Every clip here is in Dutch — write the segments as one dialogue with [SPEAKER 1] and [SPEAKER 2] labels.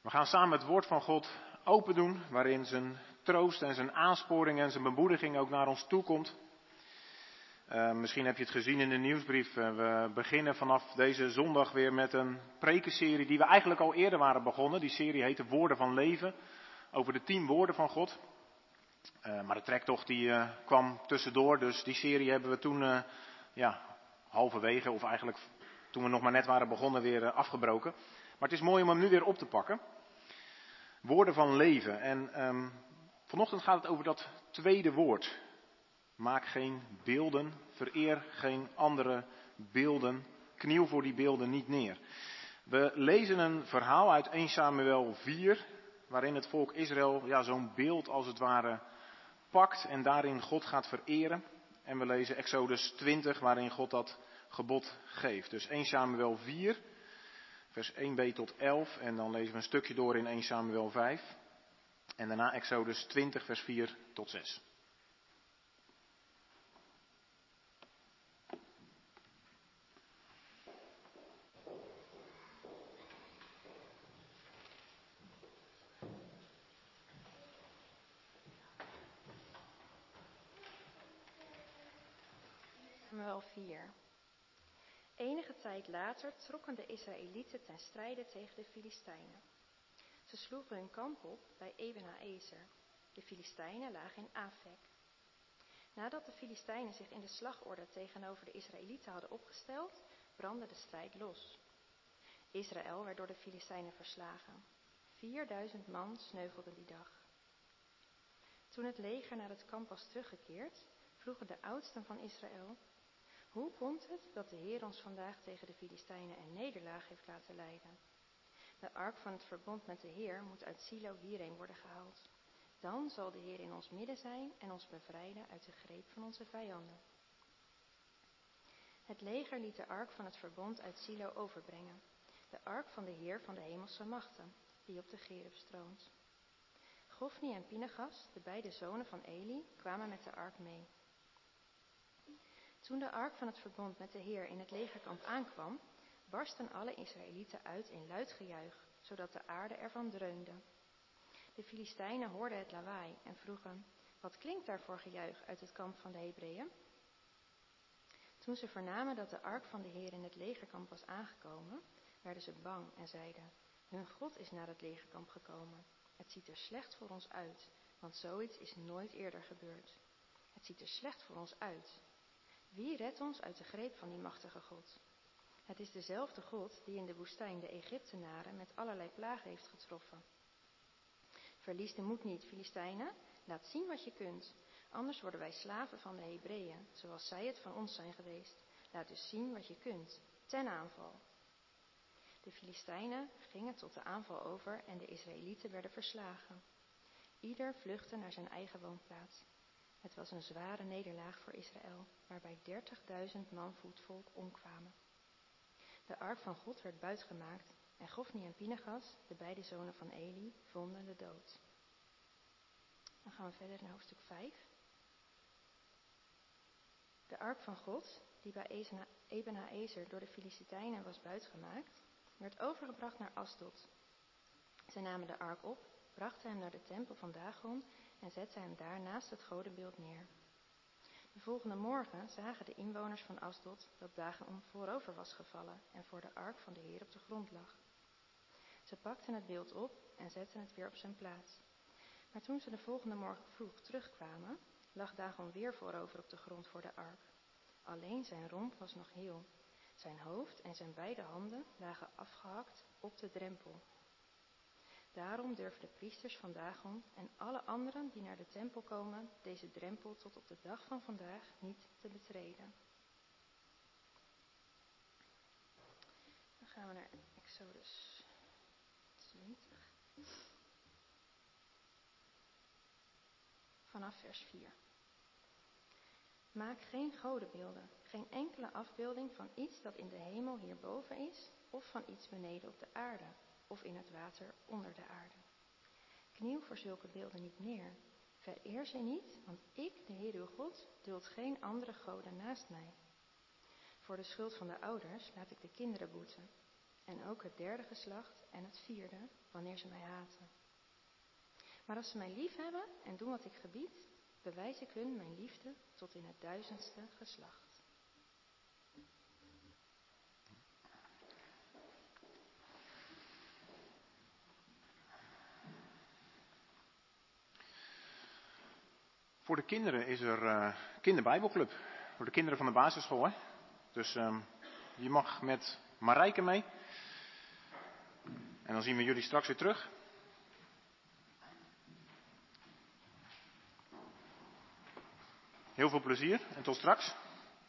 [SPEAKER 1] We gaan samen het woord van God open doen, waarin zijn troost en zijn aansporing en zijn bemoediging ook naar ons toe komt. Misschien heb je het gezien in de nieuwsbrief. We beginnen vanaf deze zondag weer met een prekenserie die we eigenlijk al eerder waren begonnen. Die serie heet de Woorden van Leven, over de 10 woorden van God. Maar de trektocht die kwam tussendoor, dus die serie hebben we toen halverwege, of eigenlijk toen we nog maar net waren begonnen, weer afgebroken. Maar het is mooi om hem nu weer op te pakken. Woorden van leven. En vanochtend gaat het over dat tweede woord. Maak geen beelden, vereer geen andere beelden, kniel voor die beelden niet neer. We lezen een verhaal uit 1 Samuel 4, waarin het volk Israël zo'n beeld als het ware pakt en daarin God gaat vereren. En we lezen Exodus 20, waarin God dat gebod geeft. Dus 1 Samuel 4, vers 1b tot 11 en dan lezen we een stukje door in 1 Samuel 5. En daarna Exodus 20, vers 4 tot 6.
[SPEAKER 2] Samuel 4. Enige tijd later trokken de Israëlieten ten strijde tegen de Filistijnen. Ze sloegen hun kamp op bij Eben-Haezer. De Filistijnen lagen in Afek. Nadat de Filistijnen zich in de slagorde tegenover de Israëlieten hadden opgesteld, brandde de strijd los. Israël werd door de Filistijnen verslagen. 4000 man sneuvelden die dag. Toen het leger naar het kamp was teruggekeerd, vroegen de oudsten van Israël: hoe komt het dat de Heer ons vandaag tegen de Filistijnen een nederlaag heeft laten lijden? De ark van het verbond met de Heer moet uit Silo hierheen worden gehaald. Dan zal de Heer in ons midden zijn en ons bevrijden uit de greep van onze vijanden. Het leger liet de ark van het verbond uit Silo overbrengen. De ark van de Heer van de hemelse machten, die op de Gerub stroont. Gofni en Pinechas, de beide zonen van Eli, kwamen met de ark mee. Toen de ark van het verbond met de Heer in het legerkamp aankwam, barstten alle Israëlieten uit in luid gejuich, zodat de aarde ervan dreunde. De Filistijnen hoorden het lawaai en vroegen: wat klinkt daar voor gejuich uit het kamp van de Hebreeën? Toen ze vernamen dat de ark van de Heer in het legerkamp was aangekomen, werden ze bang en zeiden: hun God is naar het legerkamp gekomen. Het ziet er slecht voor ons uit, want zoiets is nooit eerder gebeurd. Het ziet er slecht voor ons uit. Wie redt ons uit de greep van die machtige God? Het is dezelfde God die in de woestijn de Egyptenaren met allerlei plagen heeft getroffen. Verlies de moed niet, Filistijnen. Laat zien wat je kunt. Anders worden wij slaven van de Hebreeën, zoals zij het van ons zijn geweest. Laat dus zien wat je kunt. Ten aanval. De Filistijnen gingen tot de aanval over en de Israëlieten werden verslagen. Ieder vluchtte naar zijn eigen woonplaats. Het was een zware nederlaag voor Israël, waarbij 30.000 man voetvolk omkwamen. De ark van God werd buitgemaakt en Gofni en Pinechas, de beide zonen van Eli, vonden de dood. Dan gaan we verder naar hoofdstuk 5. De ark van God, die bij Eben-Haezer door de Filistijnen was buitgemaakt, werd overgebracht naar Asdod. Zij namen de ark op, brachten hem naar de tempel van Dagon en zetten hem daar naast het godenbeeld neer. De volgende morgen zagen de inwoners van Asdod dat Dagon voorover was gevallen en voor de ark van de Heer op de grond lag. Ze pakten het beeld op en zetten het weer op zijn plaats. Maar toen ze de volgende morgen vroeg terugkwamen, lag Dagon weer voorover op de grond voor de ark. Alleen zijn romp was nog heel. Zijn hoofd en zijn beide handen lagen afgehakt op de drempel. Daarom durven de priesters van Dagon en alle anderen die naar de tempel komen deze drempel tot op de dag van vandaag niet te betreden. Dan gaan we naar Exodus 20. Vanaf vers 4. Maak geen godenbeelden, geen enkele afbeelding van iets dat in de hemel hierboven is, of van iets beneden op de aarde, of in het water onder de aarde. Kniel voor zulke beelden niet neer. Vereer ze niet, want ik, de Heer uw God, duld geen andere goden naast mij. Voor de schuld van de ouders laat ik de kinderen boeten. en ook het derde geslacht en het vierde, wanneer ze mij haten. Maar als ze mij lief hebben en doen wat ik gebied, bewijs ik hun mijn liefde tot in het 1000ste geslacht.
[SPEAKER 1] Voor de kinderen is er kinderbijbelclub. Voor de kinderen van de basisschool. Hè? Dus je mag met Marijke mee. En dan zien we jullie straks weer terug. Heel veel plezier en tot straks.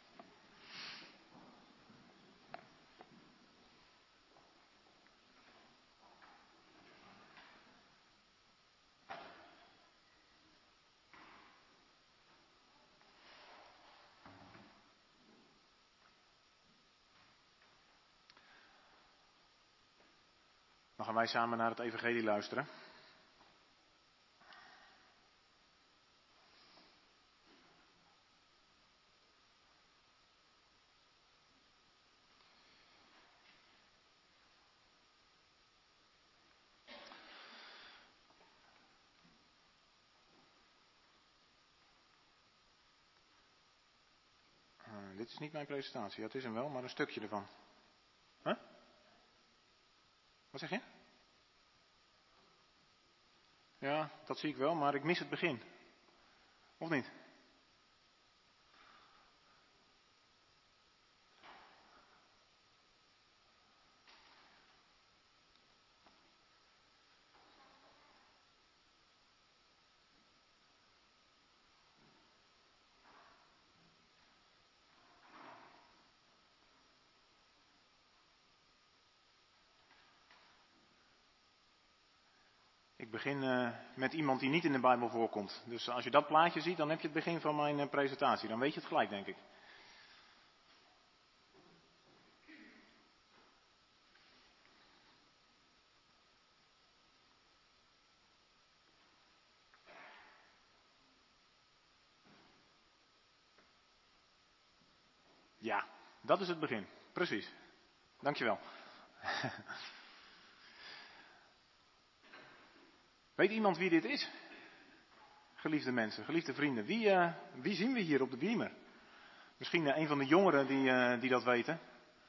[SPEAKER 1] Dan gaan wij samen naar het evangelie luisteren. Dit is niet mijn presentatie, dat is hem wel, maar een stukje ervan. Huh? Wat zeg je? Ja, dat zie ik wel, maar ik mis het begin. Of niet? Ik begin met iemand die niet in de Bijbel voorkomt. Dus als je dat plaatje ziet, dan heb je het begin van mijn presentatie. Dan weet je het gelijk, denk ik. Ja, dat is het begin. Precies. Dankjewel. Weet iemand wie dit is? Geliefde mensen, geliefde vrienden. Wie zien we hier op de beamer? Misschien een van de jongeren die dat weten.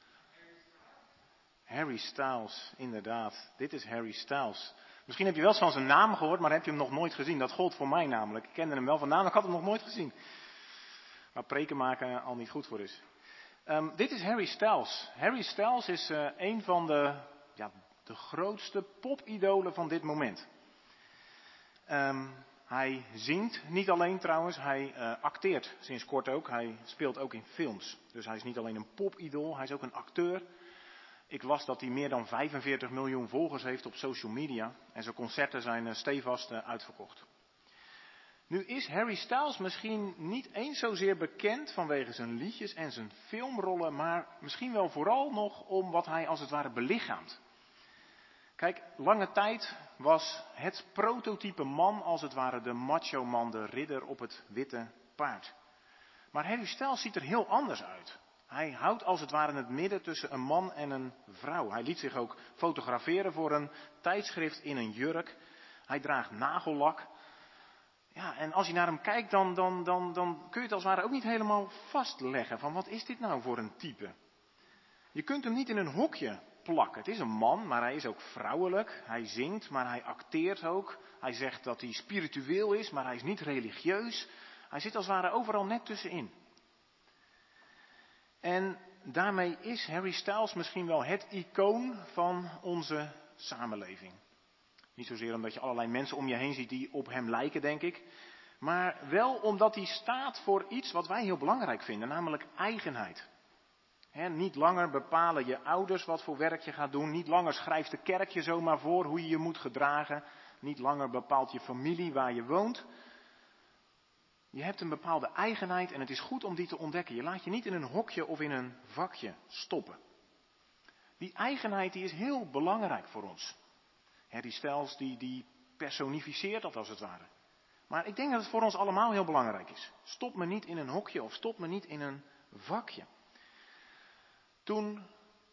[SPEAKER 1] Harry Styles, inderdaad. Dit is Harry Styles. Misschien heb je wel eens van zijn naam gehoord, maar heb je hem nog nooit gezien. Dat gold voor mij namelijk. Ik kende hem wel van naam, maar ik had hem nog nooit gezien. Waar preken maken al niet goed voor is. Dit is Harry Styles. Harry Styles is een van de grootste popidolen van dit moment. Hij zingt niet alleen trouwens, hij acteert sinds kort ook. Hij speelt ook in films. Dus hij is niet alleen een popidool, hij is ook een acteur. Ik las dat hij meer dan 45 miljoen volgers heeft op social media. En zijn concerten zijn stevast uitverkocht. Nu is Harry Styles misschien niet eens zozeer bekend vanwege zijn liedjes en zijn filmrollen, maar misschien wel vooral nog om wat hij als het ware belichaamt. Kijk, lange tijd was het prototype man als het ware de macho man, de ridder op het witte paard. Maar Harry Styles ziet er heel anders uit. Hij houdt als het ware het midden tussen een man en een vrouw. Hij liet zich ook fotograferen voor een tijdschrift in een jurk. Hij draagt nagellak. Ja, en als je naar hem kijkt, dan kun je het als het ware ook niet helemaal vastleggen van wat is dit nou voor een type. Je kunt hem niet in een hokje plakken. Het is een man, maar hij is ook vrouwelijk. Hij zingt, maar hij acteert ook. Hij zegt dat hij spiritueel is, maar hij is niet religieus. Hij zit als het ware overal net tussenin. En daarmee is Harry Styles misschien wel het icoon van onze samenleving. Niet zozeer omdat je allerlei mensen om je heen ziet die op hem lijken, denk ik. Maar wel omdat hij staat voor iets wat wij heel belangrijk vinden, namelijk eigenheid. Niet langer bepalen je ouders wat voor werk je gaat doen. Niet langer schrijft de kerk je zomaar voor hoe je je moet gedragen. Niet langer bepaalt je familie waar je woont. Je hebt een bepaalde eigenheid en het is goed om die te ontdekken. Je laat je niet in een hokje of in een vakje stoppen. Die eigenheid die is heel belangrijk voor ons. Harry Styles die personificeert dat als het ware. Maar ik denk dat het voor ons allemaal heel belangrijk is. Stop me niet in een hokje of stop me niet in een vakje. Toen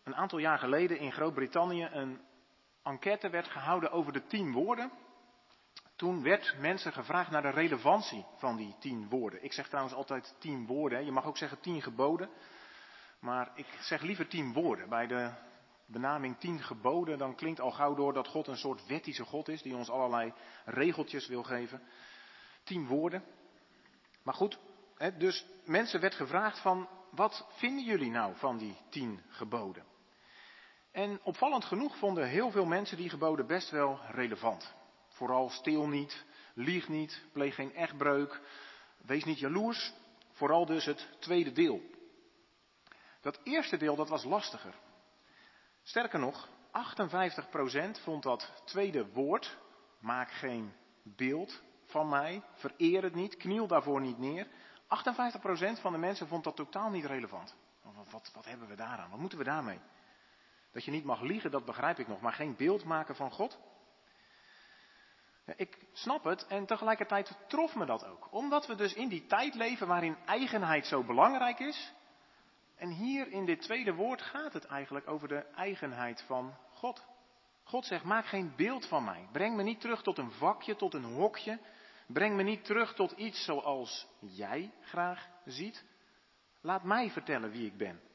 [SPEAKER 1] een aantal jaar geleden in Groot-Brittannië een enquête werd gehouden over de 10 woorden. Toen werd mensen gevraagd naar de relevantie van die 10 woorden. Ik zeg trouwens altijd 10 woorden. Je mag ook zeggen 10 geboden. Maar ik zeg liever 10 woorden. Bij de benaming 10 geboden, dan klinkt al gauw door dat God een soort wettische God is. Die ons allerlei regeltjes wil geven. 10 woorden. Maar goed, dus mensen werd gevraagd van, wat vinden jullie nou van die 10 geboden? En opvallend genoeg vonden heel veel mensen die geboden best wel relevant. Vooral steel niet, lieg niet, pleeg geen echtbreuk, wees niet jaloers. Vooral dus het tweede deel. Dat eerste deel, dat was lastiger. Sterker nog, 58% vond dat tweede woord, maak geen beeld van mij, vereer het niet, kniel daarvoor niet neer. 58% van de mensen vond dat totaal niet relevant. Wat hebben we daaraan? Wat moeten we daarmee? Dat je niet mag liegen, dat begrijp ik nog, maar geen beeld maken van God? Ja, ik snap het en tegelijkertijd trof me dat ook. Omdat we dus in die tijd leven waarin eigenheid zo belangrijk is. En hier in dit tweede woord gaat het eigenlijk over de eigenheid van God. God zegt, maak geen beeld van mij. Breng me niet terug tot een vakje, tot een hokje. Breng me niet terug tot iets zoals jij graag ziet. Laat mij vertellen wie ik ben.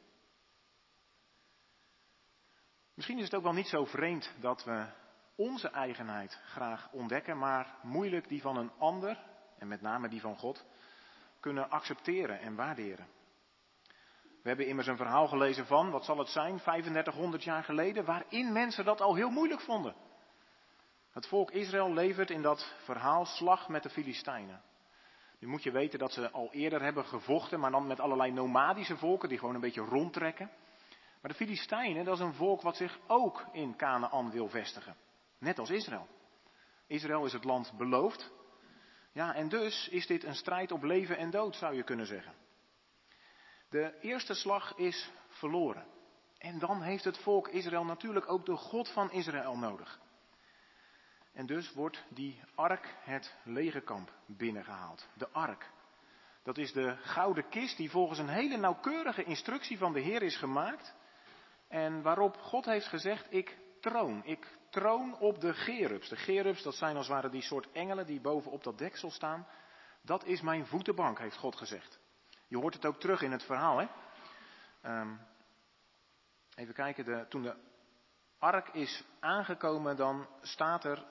[SPEAKER 1] Misschien is het ook wel niet zo vreemd dat we onze eigenheid graag ontdekken, maar moeilijk die van een ander, en met name die van God, kunnen accepteren en waarderen. We hebben immers een verhaal gelezen van, wat zal het zijn, 3500 jaar geleden, waarin mensen dat al heel moeilijk vonden. Het volk Israël levert in dat verhaal slag met de Filistijnen. Nu moet je weten dat ze al eerder hebben gevochten, maar dan met allerlei nomadische volken die gewoon een beetje rondtrekken. Maar de Filistijnen, dat is een volk wat zich ook in Kanaan wil vestigen. Net als Israël. Israël is het land beloofd. Ja, en dus is dit een strijd op leven en dood, zou je kunnen zeggen. De eerste slag is verloren. En dan heeft het volk Israël natuurlijk ook de God van Israël nodig. En dus wordt die ark het legerkamp binnengehaald. De ark. Dat is de gouden kist die volgens een hele nauwkeurige instructie van de Heer is gemaakt. En waarop God heeft gezegd, ik troon op de gerubs. De gerubs, dat zijn als het ware die soort engelen die bovenop dat deksel staan. Dat is mijn voetenbank, heeft God gezegd. Je hoort het ook terug in het verhaal, hè. Even kijken, toen de ark is aangekomen, dan staat er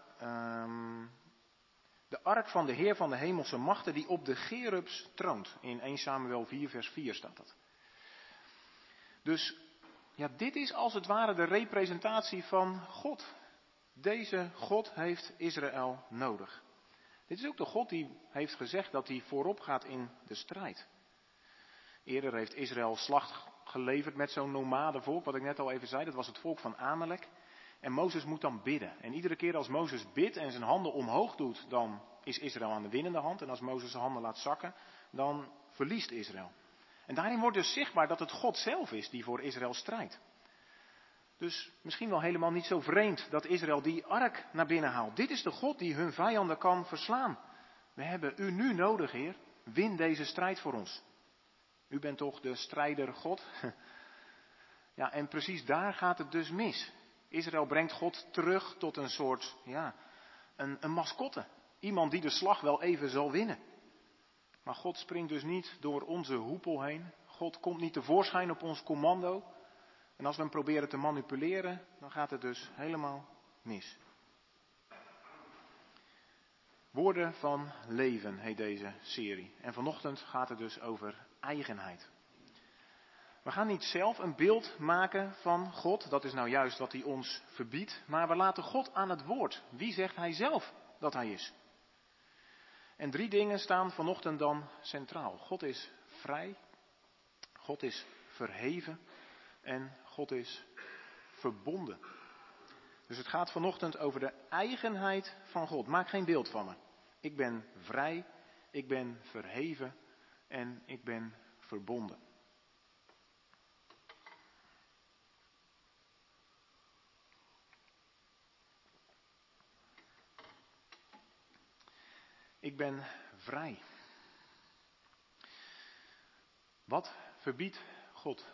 [SPEAKER 1] de ark van de Heer van de hemelse machten die op de gerubs troont. In 1 Samuel 4 vers 4 staat dat. Dus ja, dit is als het ware de representatie van God. Deze God heeft Israël nodig. Dit is ook de God die heeft gezegd dat hij voorop gaat in de strijd. Eerder heeft Israël slag geleverd met zo'n nomadenvolk, wat ik net al even zei. Dat was het volk van Amalek. En Mozes moet dan bidden. En iedere keer als Mozes bidt en zijn handen omhoog doet, dan is Israël aan de winnende hand. En als Mozes zijn handen laat zakken, dan verliest Israël. En daarin wordt dus zichtbaar dat het God zelf is die voor Israël strijdt. Dus misschien wel helemaal niet zo vreemd dat Israël die ark naar binnen haalt. Dit is de God die hun vijanden kan verslaan. We hebben u nu nodig, Heer. Win deze strijd voor ons. U bent toch de strijder God? Ja, en precies daar gaat het dus mis. Israël brengt God terug tot een soort, een mascotte. Iemand die de slag wel even zal winnen. Maar God springt dus niet door onze hoepel heen. God komt niet tevoorschijn op ons commando. En als we hem proberen te manipuleren, dan gaat het dus helemaal mis. Woorden van leven heet deze serie. En vanochtend gaat het dus over eigenheid. We gaan niet zelf een beeld maken van God, dat is nou juist wat hij ons verbiedt. Maar we laten God aan het woord. Wie zegt hij zelf dat hij is? En 3 dingen staan vanochtend dan centraal. God is vrij, God is verheven en God is verbonden. Dus het gaat vanochtend over de eigenheid van God. Maak geen beeld van me. Ik ben vrij, ik ben verheven en ik ben verbonden. Ik ben vrij. Wat verbiedt God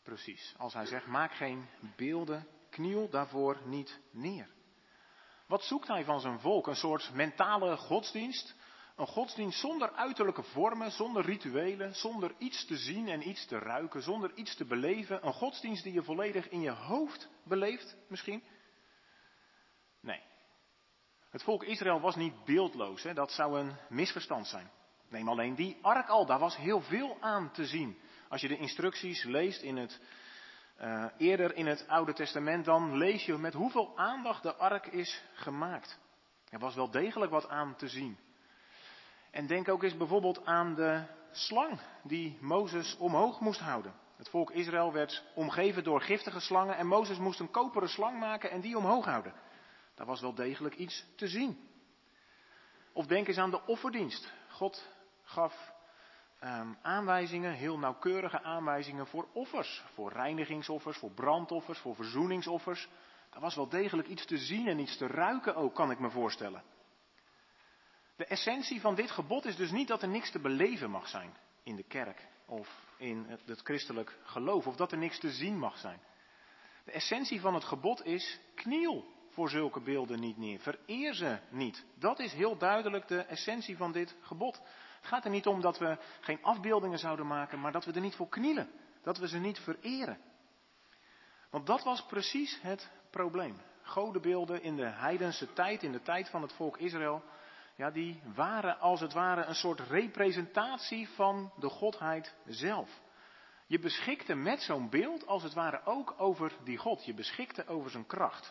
[SPEAKER 1] precies. Als hij zegt, maak geen beelden, kniel daarvoor niet neer. Wat zoekt hij van zijn volk? Een soort mentale godsdienst? Een godsdienst zonder uiterlijke vormen, zonder rituelen, zonder iets te zien en iets te ruiken, zonder iets te beleven. Een godsdienst die je volledig in je hoofd beleeft, misschien? Nee. Het volk Israël was niet beeldloos, hè? Dat zou een misverstand zijn. Neem alleen die ark al, daar was heel veel aan te zien. Als je de instructies leest eerder in het Oude Testament, dan lees je met hoeveel aandacht de ark is gemaakt. Er was wel degelijk wat aan te zien. En denk ook eens bijvoorbeeld aan de slang die Mozes omhoog moest houden. Het volk Israël werd omgeven door giftige slangen en Mozes moest een koperen slang maken en die omhoog houden. Daar was wel degelijk iets te zien. Of denk eens aan de offerdienst. God gaf aanwijzingen, heel nauwkeurige aanwijzingen voor offers. Voor reinigingsoffers, voor brandoffers, voor verzoeningsoffers. Daar was wel degelijk iets te zien en iets te ruiken ook, kan ik me voorstellen. De essentie van dit gebod is dus niet dat er niks te beleven mag zijn in de kerk of in het christelijk geloof, of dat er niks te zien mag zijn. De essentie van het gebod is, kniel voor zulke beelden niet neer, vereer ze niet. Dat is heel duidelijk de essentie van dit gebod. Het gaat er niet om dat we geen afbeeldingen zouden maken, maar dat we er niet voor knielen, dat we ze niet vereren. Want dat was precies het probleem. Godenbeelden in de heidense tijd, in de tijd van het volk Israël, ja, die waren als het ware een soort representatie van de godheid zelf. Je beschikte met zo'n beeld als het ware ook over die God. Je beschikte over zijn kracht.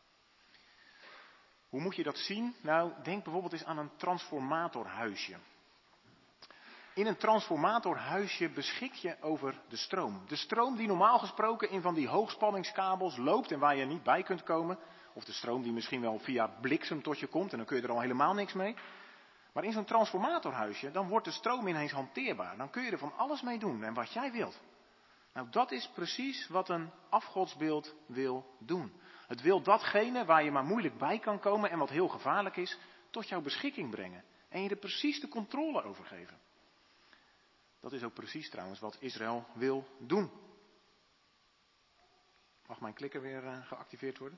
[SPEAKER 1] Hoe moet je dat zien? Nou, denk bijvoorbeeld eens aan een transformatorhuisje. In een transformatorhuisje beschik je over de stroom. De stroom die normaal gesproken in van die hoogspanningskabels loopt en waar je niet bij kunt komen. Of de stroom die misschien wel via bliksem tot je komt en dan kun je er al helemaal niks mee. Maar in zo'n transformatorhuisje, dan wordt de stroom ineens hanteerbaar. Dan kun je er van alles mee doen en wat jij wilt. Nou, dat is precies wat een afgodsbeeld wil doen. Het wil datgene waar je maar moeilijk bij kan komen en wat heel gevaarlijk is, tot jouw beschikking brengen. En je er precies de controle over geven. Dat is ook precies trouwens wat Israël wil doen. Mag mijn klikker weer geactiveerd worden?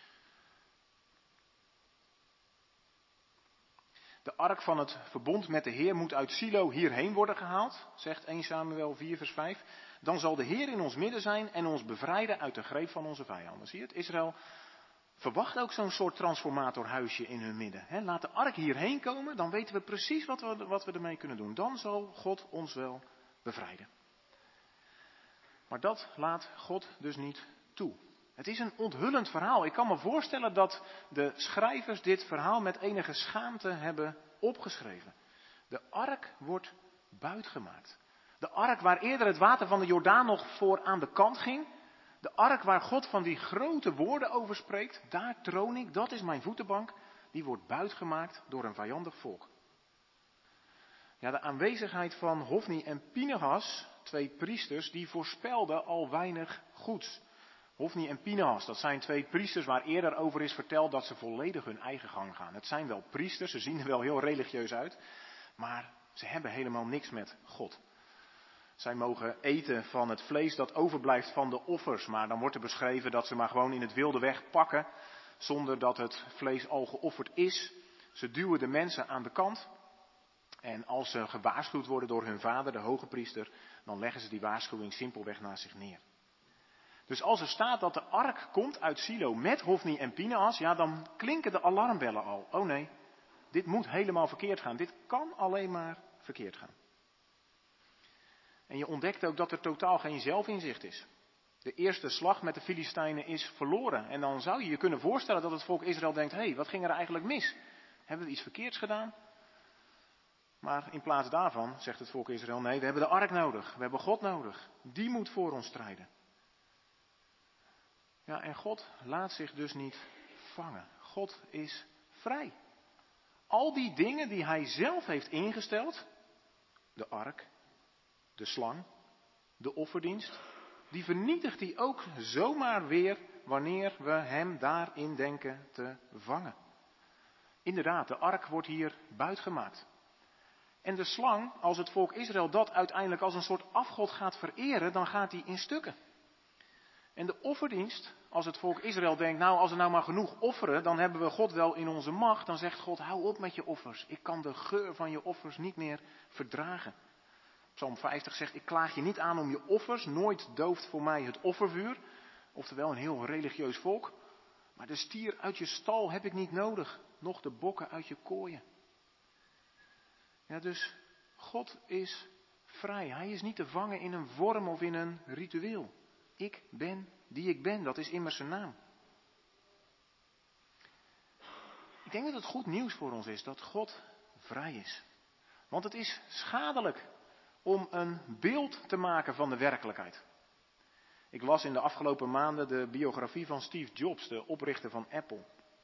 [SPEAKER 1] De ark van het verbond met de Heer moet uit Silo hierheen worden gehaald, zegt 1 Samuel 4 vers 5. Dan zal de Heer in ons midden zijn en ons bevrijden uit de greep van onze vijanden. Zie je het? Israël verwacht ook zo'n soort transformatorhuisje in hun midden. He, laat de ark hierheen komen, dan weten we precies wat we ermee kunnen doen. Dan zal God ons wel bevrijden. Maar dat laat God dus niet toe. Het is een onthullend verhaal. Ik kan me voorstellen dat de schrijvers dit verhaal met enige schaamte hebben opgeschreven. De ark wordt buitgemaakt. De ark waar eerder het water van de Jordaan nog voor aan de kant ging. De ark waar God van die grote woorden over spreekt. Daar troon ik, dat is mijn voetenbank. Die wordt buitgemaakt door een vijandig volk. Ja, de aanwezigheid van Hofni en Pinehas, 2 priesters, die voorspelden al weinig goeds. Hofni en Pinehas, dat zijn 2 priesters waar eerder over is verteld dat ze volledig hun eigen gang gaan. Het zijn wel priesters, ze zien er wel heel religieus uit, maar ze hebben helemaal niks met God. Zij mogen eten van het vlees dat overblijft van de offers, maar dan wordt er beschreven dat ze maar gewoon in het wilde weg pakken, zonder dat het vlees al geofferd is. Ze duwen de mensen aan de kant. En als ze gewaarschuwd worden door hun vader, de hoge priester, dan leggen ze die waarschuwing simpelweg naast zich neer. Dus als er staat dat de ark komt uit Silo met Hofni en Pinehas, ja, dan klinken de alarmbellen al. Oh nee, dit moet helemaal verkeerd gaan. Dit kan alleen maar verkeerd gaan. En je ontdekt ook dat er totaal geen zelfinzicht is. De eerste slag met de Filistijnen is verloren. En dan zou je je kunnen voorstellen dat het volk Israël denkt, hé, wat ging er eigenlijk mis? Hebben we iets verkeerds gedaan? Maar in plaats daarvan zegt het volk Israël, nee, we hebben de ark nodig. We hebben God nodig. Die moet voor ons strijden. Ja, en God laat zich dus niet vangen. God is vrij. Al die dingen die hij zelf heeft ingesteld, de ark, de slang, de offerdienst, die vernietigt hij ook zomaar weer wanneer we hem daarin denken te vangen. Inderdaad, de ark wordt hier buitgemaakt. En de slang, als het volk Israël dat uiteindelijk als een soort afgod gaat vereren, dan gaat hij in stukken. En de offerdienst, als het volk Israël denkt, nou als we nou maar genoeg offeren, dan hebben we God wel in onze macht. Dan zegt God, hou op met je offers. Ik kan de geur van je offers niet meer verdragen. Psalm 50 zegt, ik klaag je niet aan om je offers, nooit dooft voor mij het offervuur. Oftewel een heel religieus volk. Maar de stier uit je stal heb ik niet nodig, noch de bokken uit je kooien. Ja, dus God is vrij. Hij is niet te vangen in een vorm of in een ritueel. Ik ben die ik ben, dat is immers zijn naam. Ik denk dat het goed nieuws voor ons is dat God vrij is. Want het is schadelijk om een beeld te maken van de werkelijkheid. Ik las in de afgelopen maanden de biografie van Steve Jobs, de oprichter van Apple.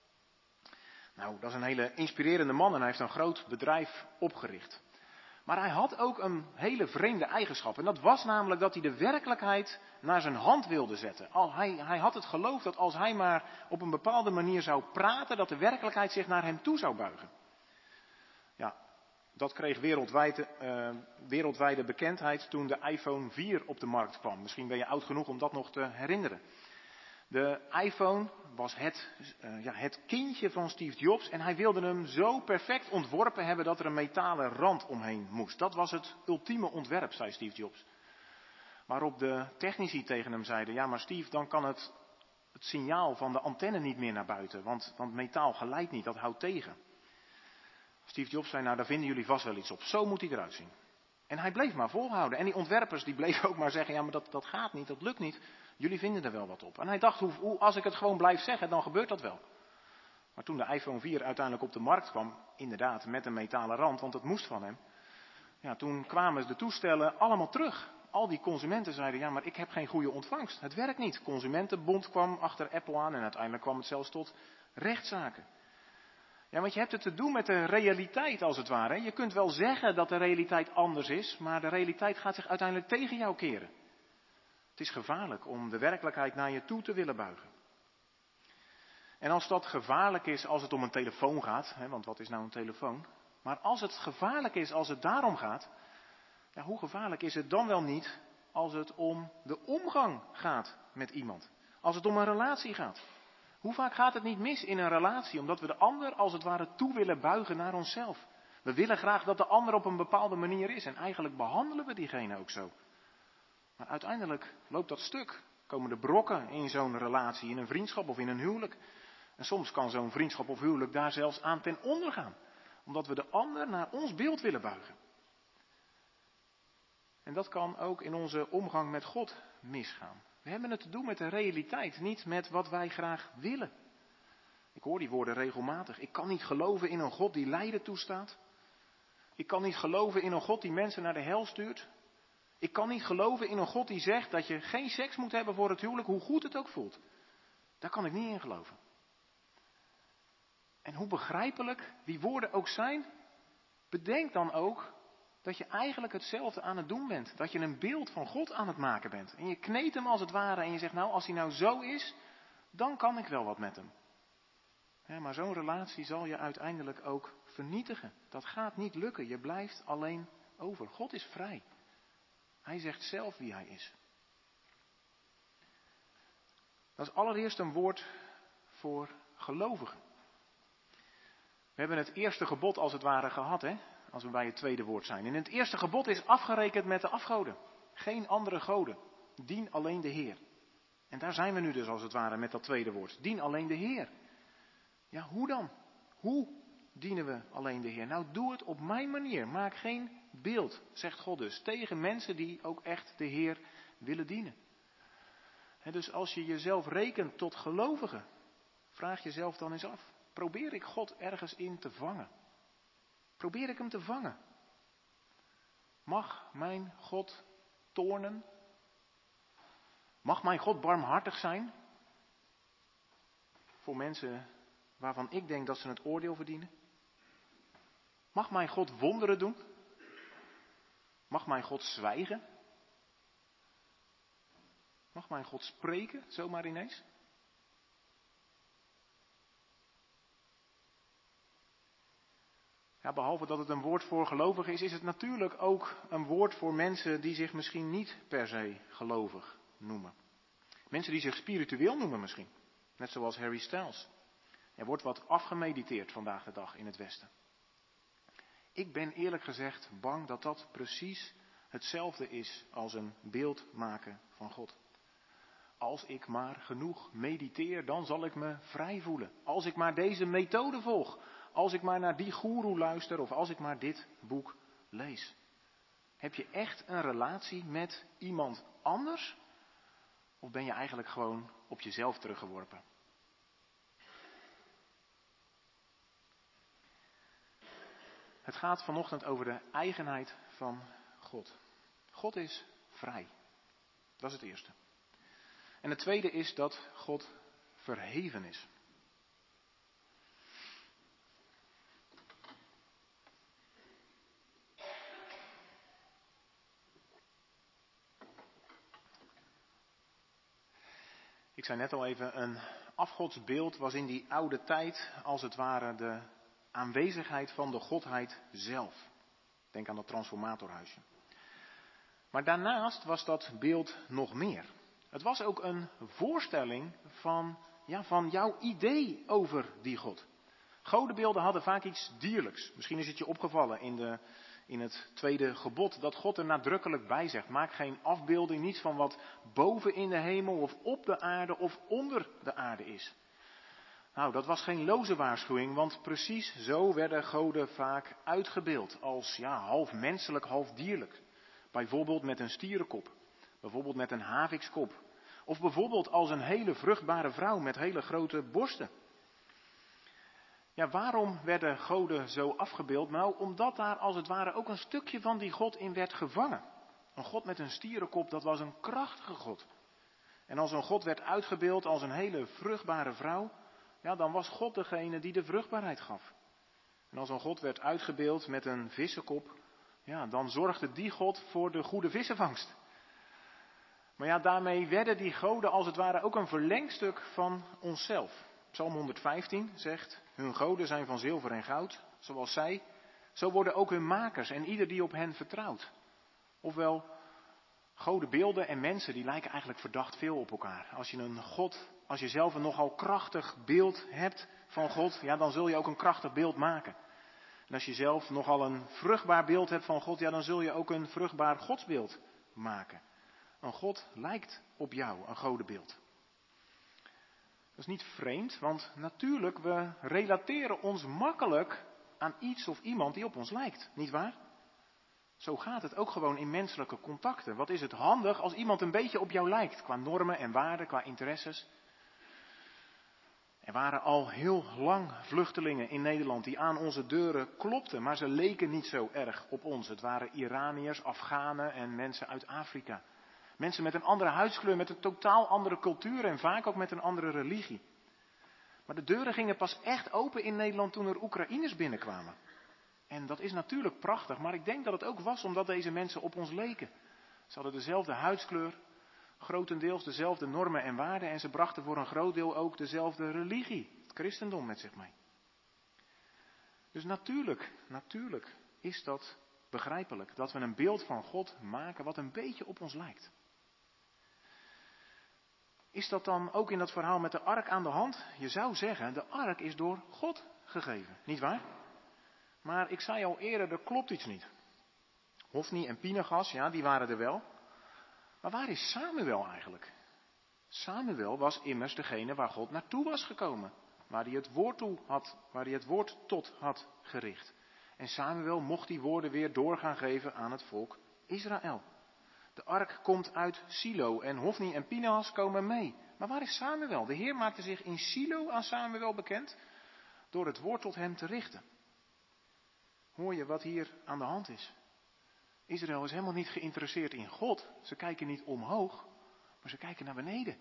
[SPEAKER 1] Nou, dat is een hele inspirerende man en hij heeft een groot bedrijf opgericht. Maar hij had ook een hele vreemde eigenschap. En dat was namelijk dat hij de werkelijkheid naar zijn hand wilde zetten. Hij had het geloof dat als hij maar op een bepaalde manier zou praten, dat de werkelijkheid zich naar hem toe zou buigen. Ja, dat kreeg wereldwijde bekendheid toen de iPhone 4 op de markt kwam. Misschien ben je oud genoeg om dat nog te herinneren. De iPhone was het kindje van Steve Jobs en hij wilde hem zo perfect ontworpen hebben dat er een metalen rand omheen moest. Dat was het ultieme ontwerp, zei Steve Jobs. Waarop de technici tegen hem zeiden, ja maar Steve, dan kan het signaal van de antenne niet meer naar buiten, want metaal geleidt niet, dat houdt tegen. Steve Jobs zei, nou daar vinden jullie vast wel iets op, zo moet hij eruit zien. En hij bleef maar volhouden. En die ontwerpers die bleven ook maar zeggen, ja maar dat gaat niet, dat lukt niet. Jullie vinden er wel wat op. En hij dacht, als ik het gewoon blijf zeggen, dan gebeurt dat wel. Maar toen de iPhone 4 uiteindelijk op de markt kwam, inderdaad met een metalen rand, want dat moest van hem. Ja, toen kwamen de toestellen allemaal terug. Al die consumenten zeiden, ja maar ik heb geen goede ontvangst. Het werkt niet. Consumentenbond kwam achter Apple aan en uiteindelijk kwam het zelfs tot rechtszaken. Ja, want je hebt het te doen met de realiteit als het ware. Je kunt wel zeggen dat de realiteit anders is, maar de realiteit gaat zich uiteindelijk tegen jou keren. Het is gevaarlijk om de werkelijkheid naar je toe te willen buigen. En als dat gevaarlijk is als het om een telefoon gaat, want wat is nou een telefoon? Maar als het gevaarlijk is als het daarom gaat, ja, hoe gevaarlijk is het dan wel niet als het om de omgang gaat met iemand? Als het om een relatie gaat. Hoe vaak gaat het niet mis in een relatie, omdat we de ander als het ware toe willen buigen naar onszelf. We willen graag dat de ander op een bepaalde manier is en eigenlijk behandelen we diegene ook zo. Maar uiteindelijk loopt dat stuk, komen er brokken in zo'n relatie, in een vriendschap of in een huwelijk. En soms kan zo'n vriendschap of huwelijk daar zelfs aan ten onder gaan, omdat we de ander naar ons beeld willen buigen. En dat kan ook in onze omgang met God misgaan. We hebben het te doen met de realiteit, niet met wat wij graag willen. Ik hoor die woorden regelmatig. Ik kan niet geloven in een God die lijden toestaat. Ik kan niet geloven in een God die mensen naar de hel stuurt. Ik kan niet geloven in een God die zegt dat je geen seks moet hebben voor het huwelijk, hoe goed het ook voelt. Daar kan ik niet in geloven. En hoe begrijpelijk die woorden ook zijn, bedenk dan ook dat je eigenlijk hetzelfde aan het doen bent. Dat je een beeld van God aan het maken bent. En je kneedt hem als het ware en je zegt, nou als hij nou zo is, dan kan ik wel wat met hem. Ja, maar zo'n relatie zal je uiteindelijk ook vernietigen. Dat gaat niet lukken, je blijft alleen over. God is vrij. Hij zegt zelf wie hij is. Dat is allereerst een woord voor gelovigen. We hebben het eerste gebod als het ware gehad, hè? Als we bij het tweede woord zijn. En het eerste gebod is afgerekend met de afgoden. Geen andere goden. Dien alleen de Heer. En daar zijn we nu dus als het ware met dat tweede woord. Dien alleen de Heer. Ja, hoe dan? Hoe dienen we alleen de Heer? Nou, doe het op mijn manier. Maak geen beeld, zegt God dus. Tegen mensen die ook echt de Heer willen dienen. Dus als je jezelf rekent tot gelovige, vraag jezelf dan eens af. Probeer ik God ergens in te vangen? Probeer ik hem te vangen? Mag mijn God toornen? Mag mijn God barmhartig zijn? Voor mensen waarvan ik denk dat ze het oordeel verdienen? Mag mijn God wonderen doen? Mag mijn God zwijgen? Mag mijn God spreken, zomaar ineens? Ja, behalve dat het een woord voor gelovigen is het natuurlijk ook een woord voor mensen die zich misschien niet per se gelovig noemen. Mensen die zich spiritueel noemen misschien. Net zoals Harry Styles. Er wordt wat afgemediteerd vandaag de dag in het Westen. Ik ben eerlijk gezegd bang dat dat precies hetzelfde is als een beeld maken van God. Als ik maar genoeg mediteer, dan zal ik me vrij voelen. Als ik maar deze methode volg. Als ik maar naar die goeroe luister of als ik maar dit boek lees. Heb je echt een relatie met iemand anders? Of ben je eigenlijk gewoon op jezelf teruggeworpen? Het gaat vanochtend over de eigenheid van God. God is vrij. Dat is het eerste. En het tweede is dat God verheven is. Ik zei net al even, een afgodsbeeld was in die oude tijd als het ware de aanwezigheid van de godheid zelf. Denk aan dat transformatorhuisje. Maar daarnaast was dat beeld nog meer. Het was ook een voorstelling van jouw idee over die God. Godenbeelden hadden vaak iets dierlijks. Misschien is het je opgevallen in het tweede gebod dat God er nadrukkelijk bij zegt. Maak geen afbeelding, niets van wat boven in de hemel of op de aarde of onder de aarde is. Nou, dat was geen loze waarschuwing, want precies zo werden goden vaak uitgebeeld. Als half menselijk, half dierlijk. Bijvoorbeeld met een stierenkop. Bijvoorbeeld met een havikskop. Of bijvoorbeeld als een hele vruchtbare vrouw met hele grote borsten. Ja, waarom werden goden zo afgebeeld? Nou, omdat daar als het ware ook een stukje van die God in werd gevangen. Een God met een stierenkop, dat was een krachtige God. En als een God werd uitgebeeld als een hele vruchtbare vrouw, dan was God degene die de vruchtbaarheid gaf. En als een God werd uitgebeeld met een vissenkop, dan zorgde die God voor de goede vissenvangst. Maar daarmee werden die goden als het ware ook een verlengstuk van onszelf. Psalm 115 zegt, hun goden zijn van zilver en goud, zoals zij. Zo worden ook hun makers en ieder die op hen vertrouwt. Ofwel, godenbeelden en mensen die lijken eigenlijk verdacht veel op elkaar. Als je zelf een nogal krachtig beeld hebt van God, dan zul je ook een krachtig beeld maken. En als je zelf nogal een vruchtbaar beeld hebt van God, dan zul je ook een vruchtbaar godsbeeld maken. Een God lijkt op jou, een godenbeeld. Dat is niet vreemd, want natuurlijk, we relateren ons makkelijk aan iets of iemand die op ons lijkt, niet waar? Zo gaat het ook gewoon in menselijke contacten. Wat is het handig als iemand een beetje op jou lijkt, qua normen en waarden, qua interesses. Er waren al heel lang vluchtelingen in Nederland die aan onze deuren klopten, maar ze leken niet zo erg op ons. Het waren Iraniërs, Afghanen en mensen uit Afrika. Mensen met een andere huidskleur, met een totaal andere cultuur en vaak ook met een andere religie. Maar de deuren gingen pas echt open in Nederland toen er Oekraïners binnenkwamen. En dat is natuurlijk prachtig, maar ik denk dat het ook was omdat deze mensen op ons leken. Ze hadden dezelfde huidskleur, grotendeels dezelfde normen en waarden en ze brachten voor een groot deel ook dezelfde religie, het christendom, met zich mee. Dus natuurlijk is dat begrijpelijk dat we een beeld van God maken wat een beetje op ons lijkt. Is dat dan ook in dat verhaal met de ark aan de hand? Je zou zeggen, de ark is door God gegeven, niet waar? Maar ik zei al eerder, er klopt iets niet. Hofni en Pinchas, die waren er wel. Maar waar is Samuel eigenlijk? Samuel was immers degene waar God naartoe was gekomen. Waar hij het woord tot had gericht. En Samuel mocht die woorden weer door gaan geven aan het volk Israël. De ark komt uit Silo en Hofni en Pinchas komen mee. Maar waar is Samuel? De Heer maakte zich in Silo aan Samuel bekend door het woord tot hem te richten. Hoor je wat hier aan de hand is? Israël is helemaal niet geïnteresseerd in God. Ze kijken niet omhoog, maar ze kijken naar beneden.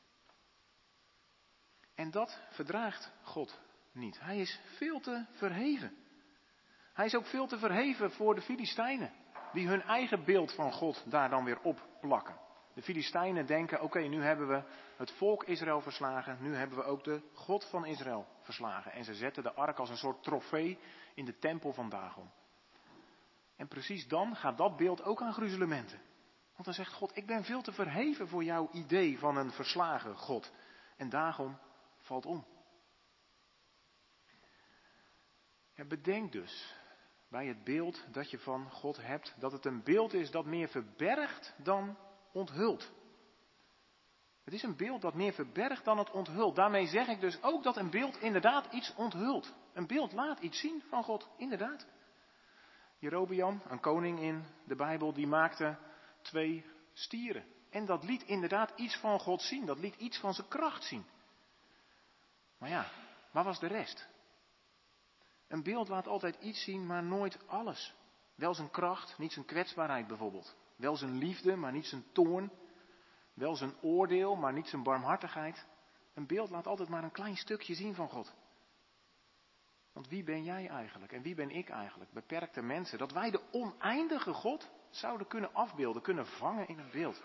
[SPEAKER 1] En dat verdraagt God niet. Hij is veel te verheven. Hij is ook veel te verheven voor de Filistijnen, die hun eigen beeld van God daar dan weer op plakken. De Filistijnen denken, oké, nu hebben we het volk Israël verslagen, nu hebben we ook de God van Israël verslagen. En ze zetten de ark als een soort trofee in de tempel van Dagon. En precies dan gaat dat beeld ook aan gruzelementen. Want dan zegt God, ik ben veel te verheven voor jouw idee van een verslagen God. En daarom valt om. Ja, bedenk dus bij het beeld dat je van God hebt, dat het een beeld is dat meer verbergt dan onthult. Het is een beeld dat meer verbergt dan het onthult. Daarmee zeg ik dus ook dat een beeld inderdaad iets onthult. Een beeld laat iets zien van God, inderdaad. Jerobeam, een koning in de Bijbel, die maakte 2 stieren. En dat liet inderdaad iets van God zien. Dat liet iets van zijn kracht zien. Maar ja, waar was de rest? Een beeld laat altijd iets zien, maar nooit alles. Wel zijn kracht, niet zijn kwetsbaarheid bijvoorbeeld. Wel zijn liefde, maar niet zijn toorn. Wel zijn oordeel, maar niet zijn barmhartigheid. Een beeld laat altijd maar een klein stukje zien van God. Want wie ben jij eigenlijk en wie ben ik eigenlijk? Beperkte mensen. Dat wij de oneindige God zouden kunnen afbeelden, kunnen vangen in een beeld.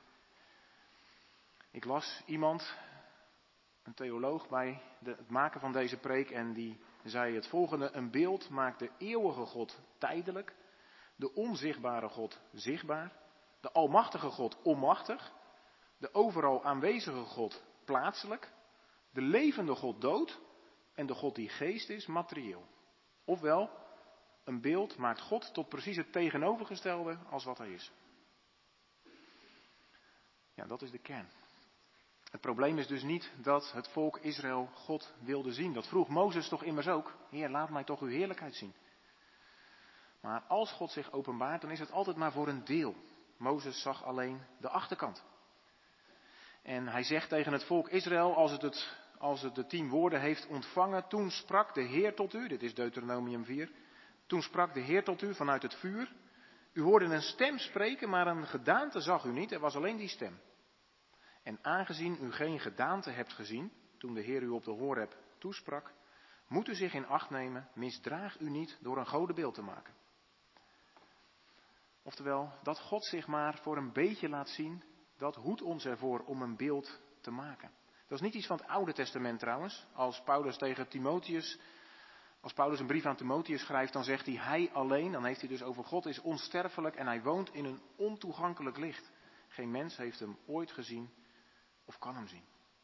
[SPEAKER 1] Ik las iemand, een theoloog, bij het maken van deze preek en die zei het volgende: een beeld maakt de eeuwige God tijdelijk, de onzichtbare God zichtbaar, de almachtige God onmachtig, de overal aanwezige God plaatselijk, de levende God dood en de God die geest is materieel. Ofwel, een beeld maakt God tot precies het tegenovergestelde als wat hij is. Ja, dat is de kern. Het probleem is dus niet dat het volk Israël God wilde zien. Dat vroeg Mozes toch immers ook. Heer, laat mij toch uw heerlijkheid zien. Maar als God zich openbaart, dan is het altijd maar voor een deel. Mozes zag alleen de achterkant. En hij zegt tegen het volk Israël, als het de 10 woorden heeft ontvangen, toen sprak de Heer tot u, dit is Deuteronomium 4, toen sprak de Heer tot u vanuit het vuur. U hoorde een stem spreken, maar een gedaante zag u niet, er was alleen die stem. En aangezien u geen gedaante hebt gezien, toen de Heer u op de Horeb toesprak, moet u zich in acht nemen, misdraag u niet door een godenbeeld te maken. Oftewel, dat God zich maar voor een beetje laat zien, dat hoedt ons ervoor om een beeld te maken. Dat is niet iets van het Oude Testament trouwens. Als Paulus een brief aan Timotheus schrijft, dan zegt hij alleen, dan heeft hij dus over God, is onsterfelijk en hij woont in een ontoegankelijk licht. Geen mens heeft hem ooit gezien of kan hem zien.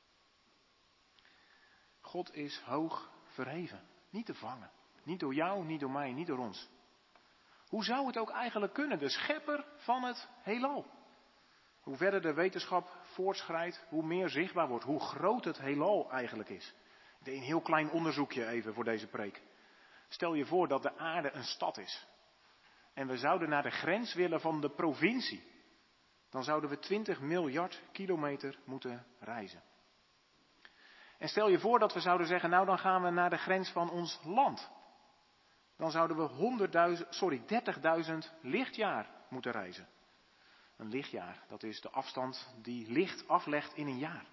[SPEAKER 1] God is hoog verheven, niet te vangen. Niet door jou, niet door mij, niet door ons. Hoe zou het ook eigenlijk kunnen, de schepper van het heelal? Hoe verder de wetenschap voortschrijdt, hoe meer zichtbaar wordt hoe groot het heelal eigenlijk is. Ik deed een heel klein onderzoekje even voor deze preek. Stel je voor dat de aarde een stad is. En we zouden naar de grens willen van de provincie. Dan zouden we 20 miljard kilometer moeten reizen. En stel je voor dat we zouden zeggen, nou dan gaan we naar de grens van ons land. Dan zouden we 30.000 lichtjaar moeten reizen. Een lichtjaar, dat is de afstand die licht aflegt in een jaar.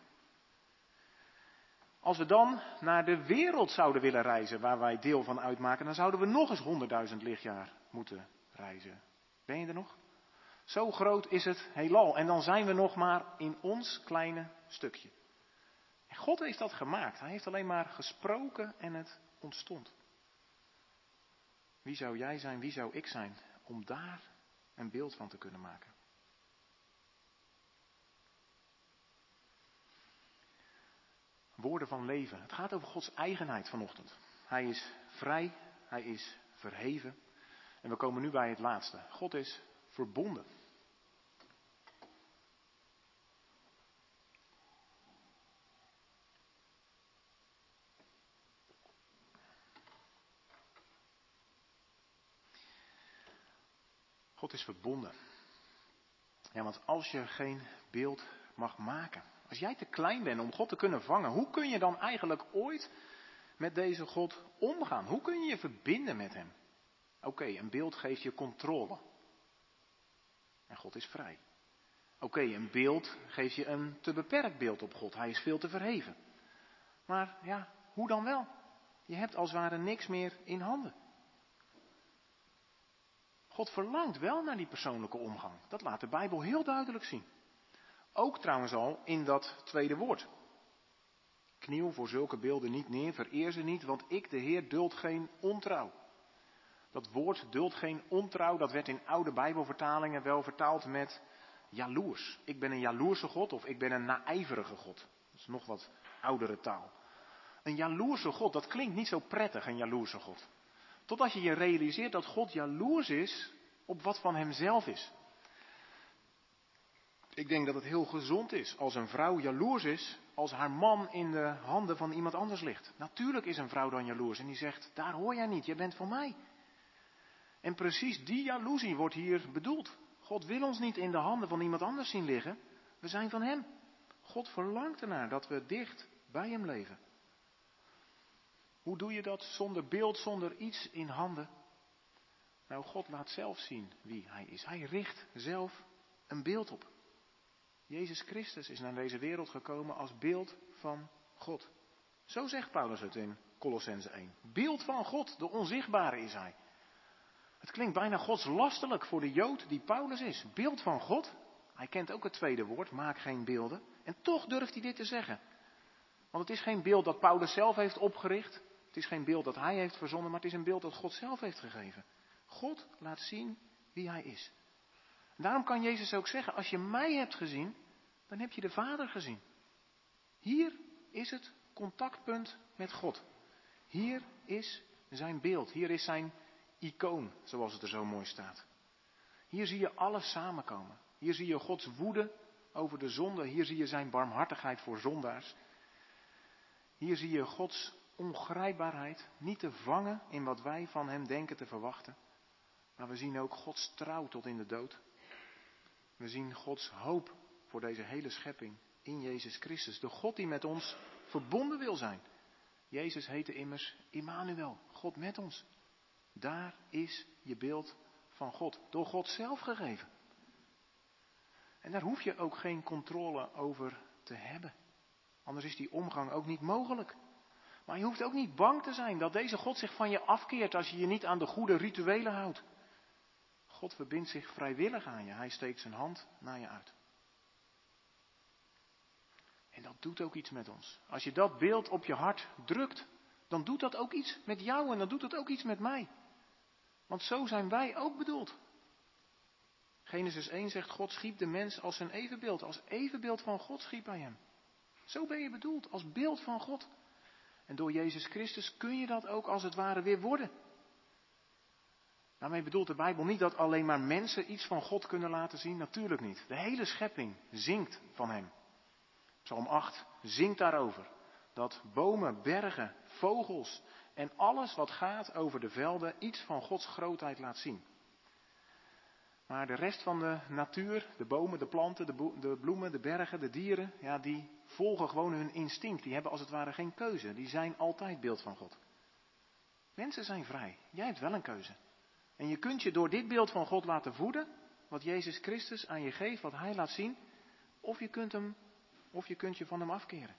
[SPEAKER 1] Als we dan naar de wereld zouden willen reizen, waar wij deel van uitmaken, dan zouden we nog eens 100.000 lichtjaar moeten reizen. Ben je er nog? Zo groot is het heelal. En dan zijn we nog maar in ons kleine stukje. En God heeft dat gemaakt. Hij heeft alleen maar gesproken en het ontstond. Wie zou jij zijn, wie zou ik zijn, om daar een beeld van te kunnen maken? Woorden van leven. Het gaat over Gods eigenheid vanochtend. Hij is vrij, hij is verheven. En we komen nu bij het laatste. God is verbonden. God is verbonden. Ja, want als je geen beeld mag maken, als jij te klein bent om God te kunnen vangen, hoe kun je dan eigenlijk ooit met deze God omgaan? Hoe kun je je verbinden met hem? Oké, een beeld geeft je controle. En God is vrij. Oké, een beeld geeft je een te beperkt beeld op God. Hij is veel te verheven. Maar ja, hoe dan wel? Je hebt als het ware niks meer in handen. God verlangt wel naar die persoonlijke omgang. Dat laat de Bijbel heel duidelijk zien. Ook trouwens al in dat tweede woord. Kniel voor zulke beelden niet neer, vereer ze niet, want ik, de Heer, duld geen ontrouw. Dat woord duld geen ontrouw, dat werd in oude Bijbelvertalingen wel vertaald met jaloers. Ik ben een jaloerse God of ik ben een naijverige God. Dat is nog wat oudere taal. Een jaloerse God, dat klinkt niet zo prettig, een jaloerse God. Totdat je je realiseert dat God jaloers is op wat van hemzelf is. Ik denk dat het heel gezond is als een vrouw jaloers is als haar man in de handen van iemand anders ligt. Natuurlijk is een vrouw dan jaloers en die zegt, daar hoor jij niet, jij bent van mij. En precies die jaloezie wordt hier bedoeld. God wil ons niet in de handen van iemand anders zien liggen, we zijn van hem. God verlangt ernaar dat we dicht bij hem leven. Hoe doe je dat zonder beeld, zonder iets in handen? Nou, God laat zelf zien wie hij is. Hij richt zelf een beeld op. Jezus Christus is naar deze wereld gekomen als beeld van God. Zo zegt Paulus het in Kolossenzen 1. Beeld van God, de onzichtbare is hij. Het klinkt bijna godslastelijk voor de Jood die Paulus is. Beeld van God. Hij kent ook het tweede woord, maak geen beelden. En toch durft hij dit te zeggen. Want het is geen beeld dat Paulus zelf heeft opgericht. Het is geen beeld dat hij heeft verzonnen, maar het is een beeld dat God zelf heeft gegeven. God laat zien wie hij is. En daarom kan Jezus ook zeggen, als je mij hebt gezien, dan heb je de Vader gezien. Hier is het contactpunt met God. Hier is zijn beeld, hier is zijn icoon, zoals het er zo mooi staat. Hier zie je alles samenkomen. Hier zie je Gods woede over de zonde, hier zie je zijn barmhartigheid voor zondaars. Hier zie je Gods ongrijpbaarheid, niet te vangen in wat wij van hem denken te verwachten. Maar we zien ook Gods trouw tot in de dood. We zien Gods hoop voor deze hele schepping in Jezus Christus. De God die met ons verbonden wil zijn. Jezus heette immers Immanuel, God met ons. Daar is je beeld van God, door God zelf gegeven. En daar hoef je ook geen controle over te hebben. Anders is die omgang ook niet mogelijk. Maar je hoeft ook niet bang te zijn dat deze God zich van je afkeert als je je niet aan de goede rituelen houdt. God verbindt zich vrijwillig aan je. Hij steekt zijn hand naar je uit. En dat doet ook iets met ons. Als je dat beeld op je hart drukt, dan doet dat ook iets met jou en dan doet dat ook iets met mij. Want zo zijn wij ook bedoeld. Genesis 1 zegt, God schiep de mens als zijn evenbeeld. Als evenbeeld van God schiep hij hem. Zo ben je bedoeld, als beeld van God. En door Jezus Christus kun je dat ook als het ware weer worden. Daarmee bedoelt de Bijbel niet dat alleen maar mensen iets van God kunnen laten zien. Natuurlijk niet. De hele schepping zingt van hem. Psalm 8 zingt daarover. Dat bomen, bergen, vogels en alles wat gaat over de velden iets van Gods grootheid laat zien. Maar de rest van de natuur, de bomen, de planten, de bloemen, de bergen, de dieren, ja, die volgen gewoon hun instinct. Die hebben als het ware geen keuze. Die zijn altijd beeld van God. Mensen zijn vrij. Jij hebt wel een keuze. En je kunt je door dit beeld van God laten voeden, wat Jezus Christus aan je geeft, wat hij laat zien, of je kunt je van hem afkeren.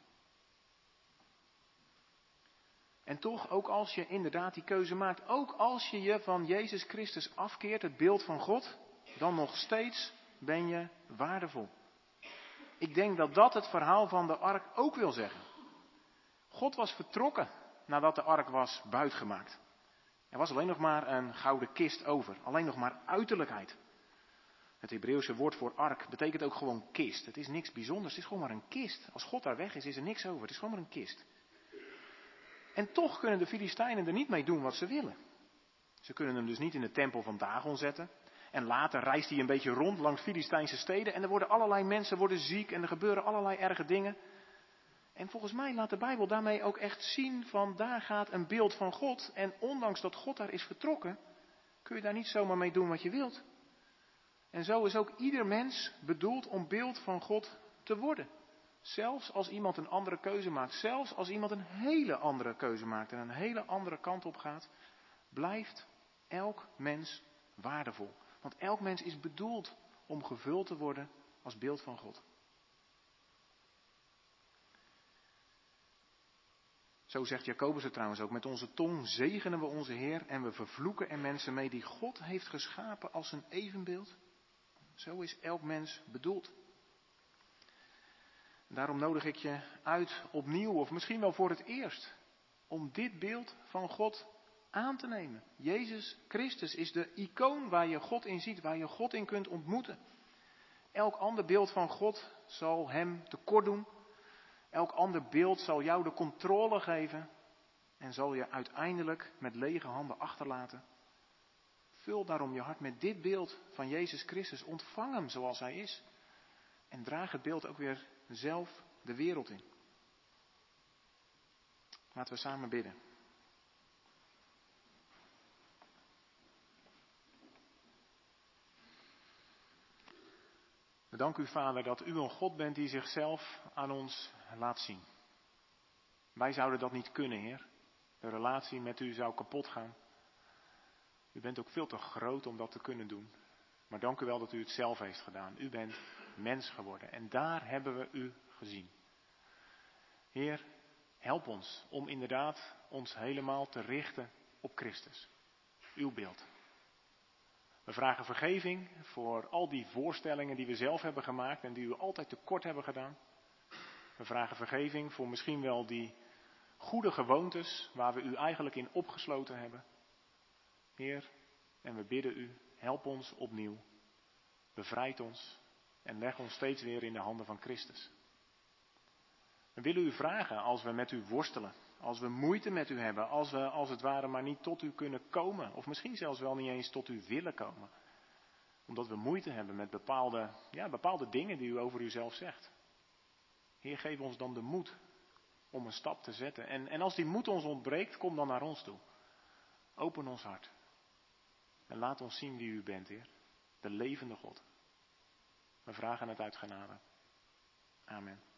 [SPEAKER 1] En toch, ook als je inderdaad die keuze maakt, ook als je je van Jezus Christus afkeert, het beeld van God, dan nog steeds ben je waardevol. Ik denk dat dat het verhaal van de ark ook wil zeggen. God was vertrokken nadat de ark was buitgemaakt. Er was alleen nog maar een gouden kist over, alleen nog maar uiterlijkheid. Het Hebreeuwse woord voor ark betekent ook gewoon kist. Het is niks bijzonders, het is gewoon maar een kist. Als God daar weg is er niks over, het is gewoon maar een kist. En toch kunnen de Filistijnen er niet mee doen wat ze willen. Ze kunnen hem dus niet in de tempel van Dagon zetten. En later reist hij een beetje rond langs Filistijnse steden. En er worden allerlei mensen ziek en er gebeuren allerlei erge dingen. En volgens mij laat de Bijbel daarmee ook echt zien van daar gaat een beeld van God. En ondanks dat God daar is vertrokken, kun je daar niet zomaar mee doen wat je wilt. En zo is ook ieder mens bedoeld om beeld van God te worden. Zelfs als iemand een andere keuze maakt, zelfs als iemand een hele andere keuze maakt en een hele andere kant op gaat, blijft elk mens waardevol. Want elk mens is bedoeld om gevuld te worden als beeld van God. Zo zegt Jacobus het trouwens ook. Met onze tong zegenen we onze Heer en we vervloeken er mensen mee die God heeft geschapen als een evenbeeld. Zo is elk mens bedoeld. Daarom nodig ik je uit opnieuw, of misschien wel voor het eerst, om dit beeld van God aan te nemen. Jezus Christus is de icoon waar je God in ziet, waar je God in kunt ontmoeten. Elk ander beeld van God zal hem tekort doen. Elk ander beeld zal jou de controle geven en zal je uiteindelijk met lege handen achterlaten. Vul daarom je hart met dit beeld van Jezus Christus. Ontvang hem zoals hij is. En draag het beeld ook weer zelf de wereld in. Laten we samen bidden. We danken u, Vader, dat u een God bent die zichzelf aan ons laat zien. Wij zouden dat niet kunnen, Heer. De relatie met u zou kapot gaan. U bent ook veel te groot om dat te kunnen doen. Maar dank u wel dat u het zelf heeft gedaan. U bent mens geworden en daar hebben we u gezien. Heer, help ons om inderdaad ons helemaal te richten op Christus. Uw beeld. We vragen vergeving voor al die voorstellingen die we zelf hebben gemaakt en die u altijd tekort hebben gedaan. We vragen vergeving voor misschien wel die goede gewoontes waar we u eigenlijk in opgesloten hebben. Heer, en we bidden u, help ons opnieuw. Bevrijd ons en leg ons steeds weer in de handen van Christus. We willen u vragen als we met u worstelen, als we moeite met u hebben, als we als het ware maar niet tot u kunnen komen. Of misschien zelfs wel niet eens tot u willen komen. Omdat we moeite hebben met bepaalde dingen die u over uzelf zegt. Heer, geef ons dan de moed om een stap te zetten. En als die moed ons ontbreekt, kom dan naar ons toe. Open ons hart. En laat ons zien wie u bent, Heer. De levende God. We vragen het uit genade. Amen.